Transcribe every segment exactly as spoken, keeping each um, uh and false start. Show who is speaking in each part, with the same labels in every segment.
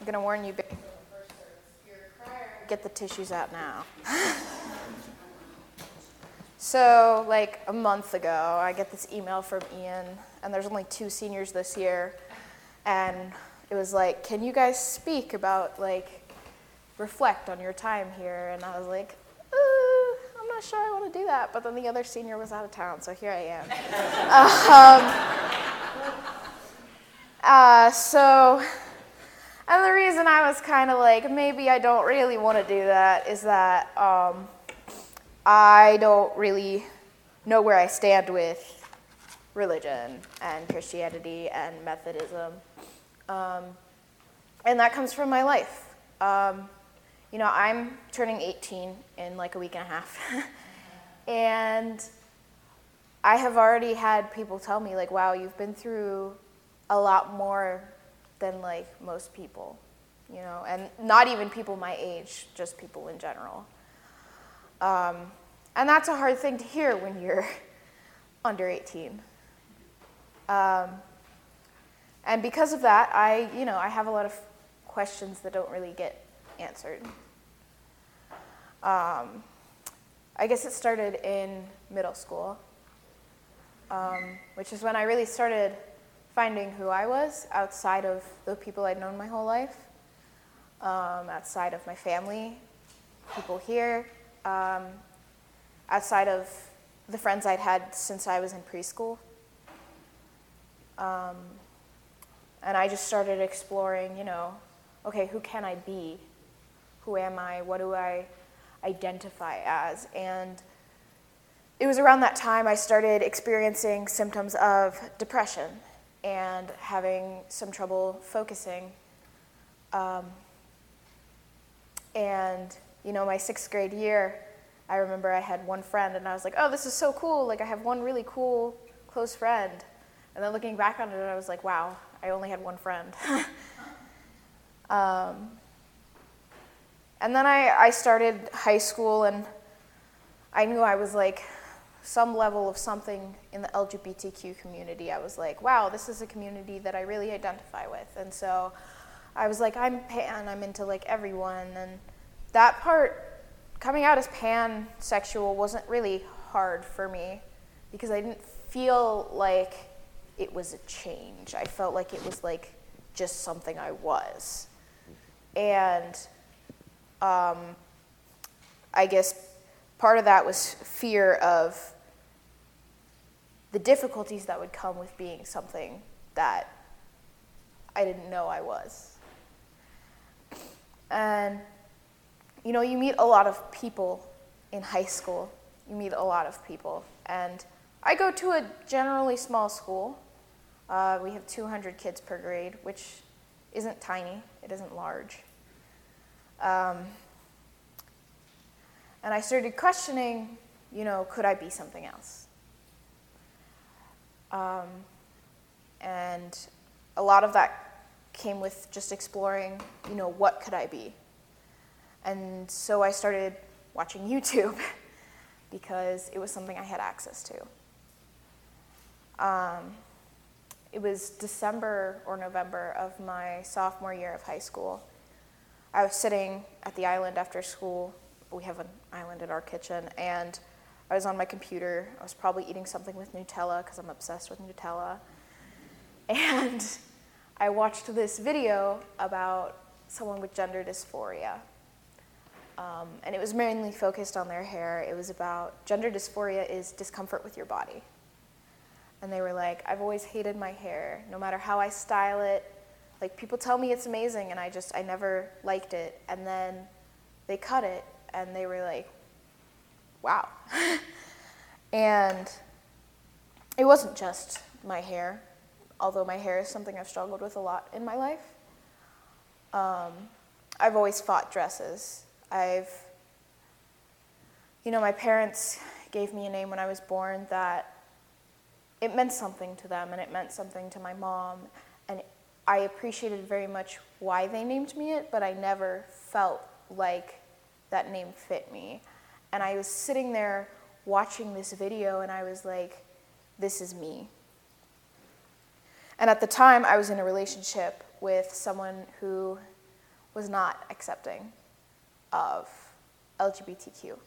Speaker 1: I'm gonna warn you, babe. Get the tissues out now. So, like a month ago, I get this email from Ian, and there's only two seniors this year, and it was like, can you guys speak about, like, reflect on your time here? And I was like, uh, I'm not sure I want to do that, but then the other senior was out of town, so here I am. um, uh, so, and the reason I was kind of like, maybe I don't really want to do that is that um, I don't really know where I stand with religion and Christianity and Methodism. Um, and that comes from my life. Um, you know, I'm turning eighteen in like a week and a half. And I have already had people tell me, like, wow, you've been through a lot more than like most people, you know, and not even people my age, just people in general. Um, and that's a hard thing to hear when you're under eighteen. Um, and because of that, I, you know, I have a lot of questions that don't really get answered. Um, I guess it started in middle school, um, which is when I really started finding who I was outside of the people I'd known my whole life, um, outside of my family, people here, um, outside of the friends I'd had since I was in preschool. Um, and I just started exploring, you know, okay, who can I be? Who am I? What do I identify as? And it was around that time I started experiencing symptoms of depression and having some trouble focusing. Um, and, you know, my sixth grade year, I remember I had one friend, and I was like, oh, this is so cool. Like, I have one really cool, close friend. And then looking back on it, I was like, wow, I only had one friend. um, and then I, I started high school, and I knew I was like some level of something in the L G B T Q community. I was like, wow, this is a community that I really identify with. And so I was like, I'm pan, I'm into like everyone. And that part, coming out as pansexual, wasn't really hard for me because I didn't feel like it was a change. I felt like it was like just something I was. And um, I guess part of that was fear of the difficulties that would come with being something that I didn't know I was. And, you know, you meet a lot of people in high school. You meet a lot of people. And I go to a generally small school. Uh, we have two hundred kids per grade, which isn't tiny. It isn't large. Um, and I started questioning, you know, could I be something else? Um, and a lot of that came with just exploring, you know, what could I be? And so I started watching YouTube because it was something I had access to. Um, it was December or November of my sophomore year of high school. I was sitting at the island after school. We have an island in our kitchen, and I was on my computer. I was probably eating something with Nutella because I'm obsessed with Nutella. And I watched this video about someone with gender dysphoria. Um, and it was mainly focused on their hair. It was about gender dysphoria is discomfort with your body. And they were like, I've always hated my hair, no matter how I style it. Like, people tell me it's amazing, and I just, I never liked it. And then they cut it, and they were like, wow. And it wasn't just my hair, although my hair is something I've struggled with a lot in my life. Um, I've always fought dresses. I've, you know, my parents gave me a name when I was born that it meant something to them, and it meant something to my mom, and I appreciated very much why they named me it, but I never felt like that name fit me. And I was sitting there watching this video, and I was like, this is me. And at the time, I was in a relationship with someone who was not accepting of L G B T Q.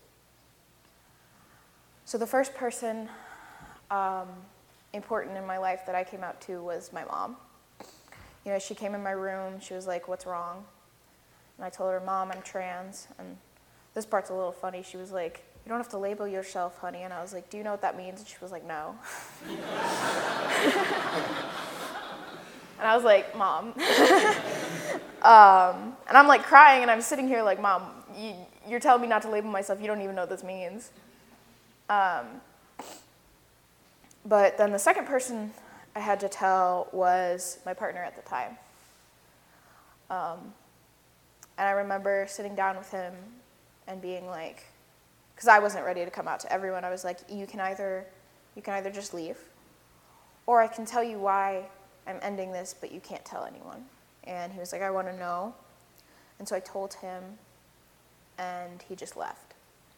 Speaker 1: So the first person um, important in my life that I came out to was my mom. You know, she came in my room, she was like, "What's wrong?" And I told her, "Mom, I'm trans." And this part's a little funny. She was like, "You don't have to label yourself, honey." And I was like, "Do you know what that means?" And she was like, "No." And I was like, "Mom." um, and I'm like crying, and I'm sitting here like, "Mom, you, you're telling me not to label myself. You don't even know what this means." Um, but then the second person I had to tell was my partner at the time. Um, and I remember sitting down with him and being like, because I wasn't ready to come out to everyone, I was like, you can either, you can either just leave, or I can tell you why I'm ending this, but you can't tell anyone. And he was like, "I want to know." And so I told him, and he just left.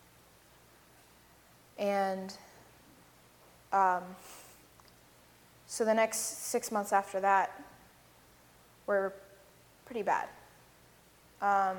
Speaker 1: And um, so the next six months after that were pretty bad. Um,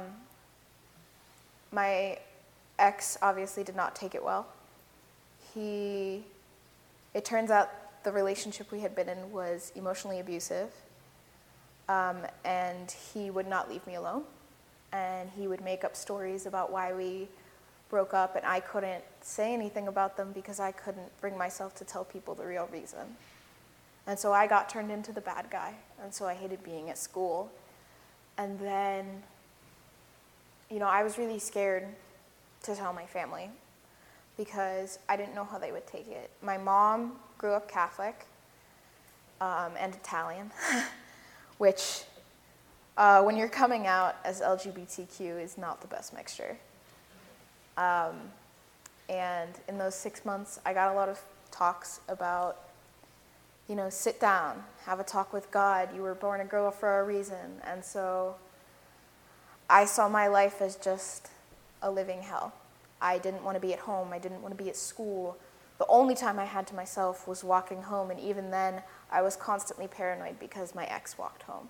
Speaker 1: my ex obviously did not take it well. He, it turns out the relationship we had been in was emotionally abusive, um, and he would not leave me alone. And he would make up stories about why we broke up, and I couldn't say anything about them because I couldn't bring myself to tell people the real reason. And so I got turned into the bad guy, and so I hated being at school. And then, you know, I was really scared to tell my family because I didn't know how they would take it. My mom grew up Catholic um, and Italian, which uh, when you're coming out as L G B T Q is not the best mixture. Um, and in those six months, I got a lot of talks about, you know, sit down, have a talk with God. You were born a girl for a reason. And so I saw my life as just a living hell. I didn't want to be at home. I didn't want to be at school. The only time I had to myself was walking home, and even then, I was constantly paranoid because my ex walked home.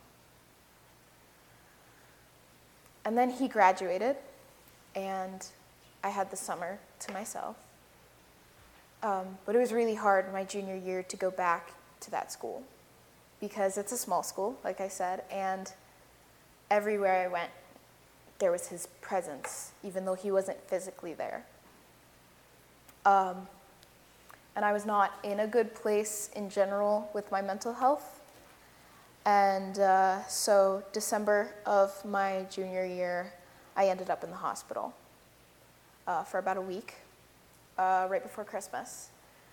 Speaker 1: And then he graduated, and I had the summer to myself. Um, but it was really hard my junior year to go back to that school because it's a small school, like I said, and everywhere I went, there was his presence, even though he wasn't physically there. Um, and I was not in a good place in general with my mental health. And uh, so December of my junior year, I ended up in the hospital uh, for about a week, uh, right before Christmas.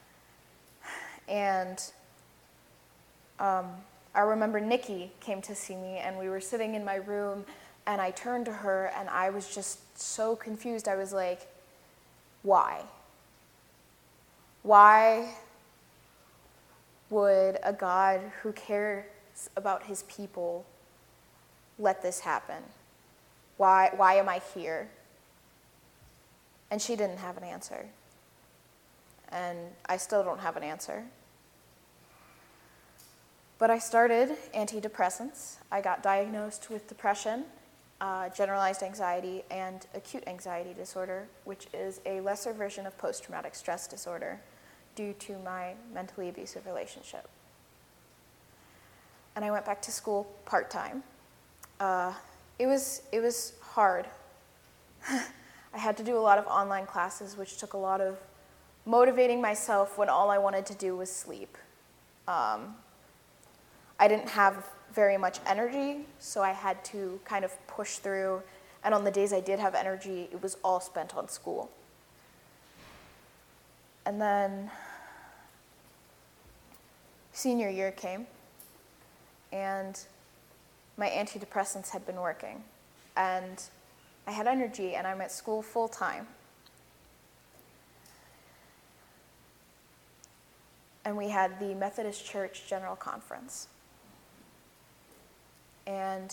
Speaker 1: And um, I remember Nikki came to see me, and we were sitting in my room, and I turned to her, and I was just so confused. I was like, why? Why would a God who cares about his people let this happen? Why, why am I here? And she didn't have an answer. And I still don't have an answer. But I started antidepressants. I got diagnosed with depression, uh, generalized anxiety, and acute anxiety disorder, which is a lesser version of post-traumatic stress disorder due to my mentally abusive relationship. And I went back to school part-time. Uh, it was, it was hard. I had to do a lot of online classes, which took a lot of motivating myself when all I wanted to do was sleep. Um, I didn't have very much energy, so I had to kind of push through. And on the days I did have energy, it was all spent on school. And then senior year came, and my antidepressants had been working. And I had energy, and I'm at school full time. And we had the Methodist Church General Conference. And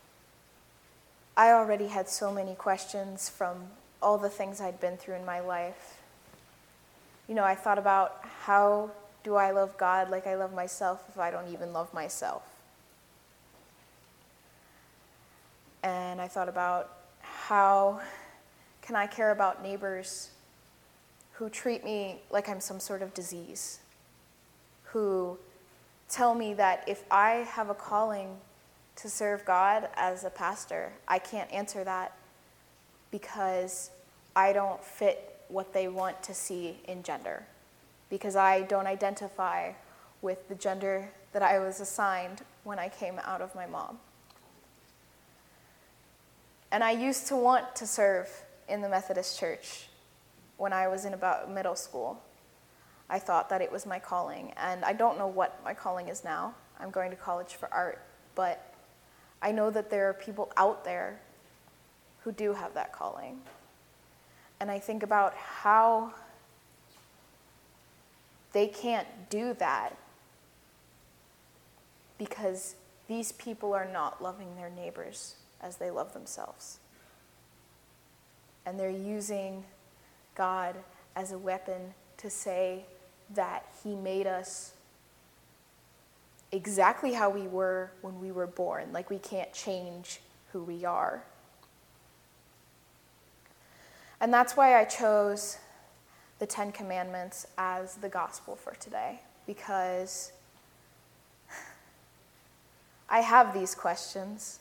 Speaker 1: I already had so many questions from all the things I'd been through in my life. You know, I thought about, how do I love God like I love myself if I don't even love myself? And I thought about how can I care about neighbors who treat me like I'm some sort of disease, who tell me that if I have a calling to serve God as a pastor, I can't answer that because I don't fit what they want to see in gender, because I don't identify with the gender that I was assigned when I came out of my mom. And I used to want to serve in the Methodist Church when I was in about middle school. I thought that it was my calling, and I don't know what my calling is now. I'm going to college for art, but I know that there are people out there who do have that calling. And I think about how they can't do that because these people are not loving their neighbors as they love themselves. And they're using God as a weapon to say that he made us exactly how we were when we were born, like we can't change who we are. And that's why I chose the Ten Commandments as the gospel for today, because I have these questions.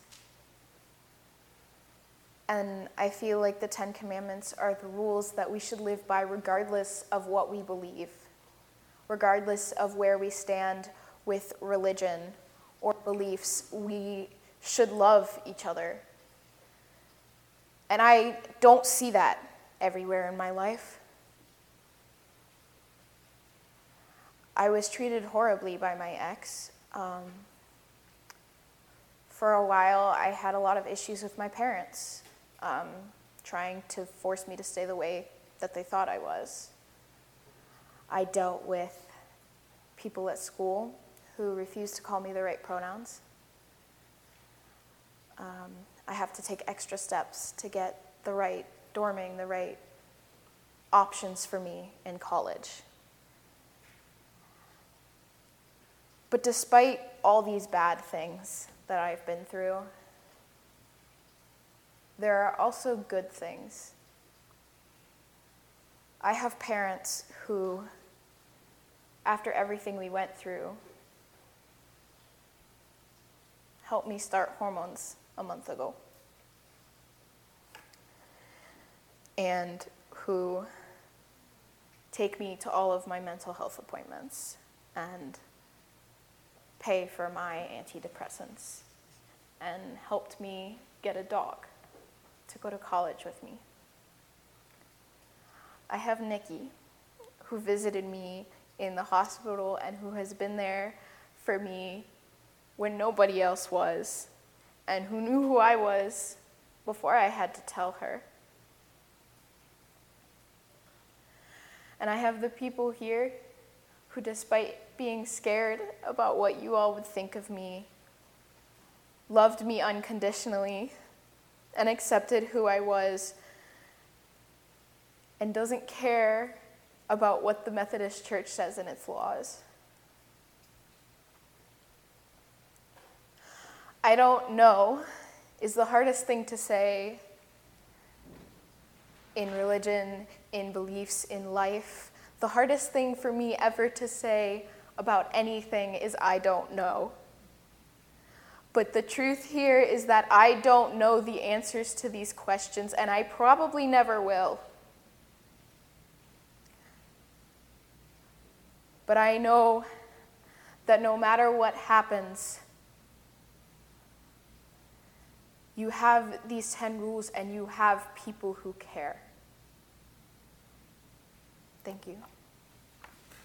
Speaker 1: And I feel like the Ten Commandments are the rules that we should live by regardless of what we believe, regardless of where we stand with religion or beliefs. We should love each other. And I don't see that everywhere in my life. I was treated horribly by my ex. Um, for a while, I had a lot of issues with my parents, um, trying to force me to stay the way that they thought I was. I dealt with people at school who refused to call me the right pronouns. Um, I have to take extra steps to get the right dorming, the right options for me in college. But despite all these bad things that I've been through, there are also good things. I have parents who, after everything we went through, helped me start hormones a month ago. And who take me to all of my mental health appointments and pay for my antidepressants and helped me get a dog to go to college with me. I have Nikki, who visited me in the hospital and who has been there for me when nobody else was, and who knew who I was before I had to tell her. And I have the people here who, despite being scared about what you all would think of me, loved me unconditionally and accepted who I was and doesn't care about what the Methodist Church says in its laws. I don't know is the hardest thing to say in religion, in beliefs, in life. The hardest thing for me ever to say about anything is I don't know. But the truth here is that I don't know the answers to these questions, and I probably never will. But I know that no matter what happens, you have these ten rules and you have people who care. Thank you.